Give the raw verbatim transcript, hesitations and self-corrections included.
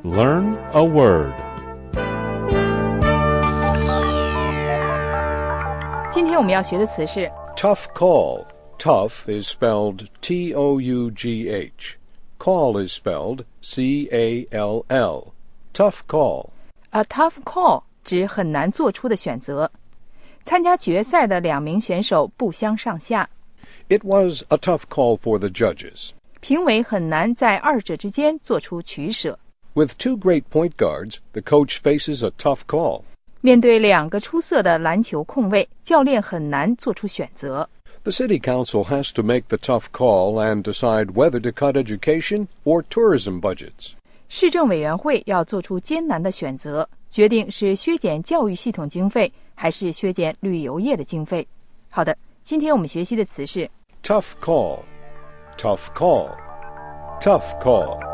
Learn a word. 今天我们要学的词是 Tough call. Tough is spelled T O U G H. Call is spelled C A L L. Tough call. A tough call 指很难做出的选择。参加决赛的两名选手不相上下。 It was a tough call for the judges. 评委很难在二者之间做出取舍。 With two great point guards, the coach faces a tough call. 面对两个出色的篮球控卫，教练很难做出选择。 The city council has to make the tough call and decide whether to cut education or tourism budgets. 市政委员会要做出艰难的选择，决定是削减教育系统经费，还是削减旅游业的经费。好的，今天我们学习的词是 Tough call. Tough call. Tough call.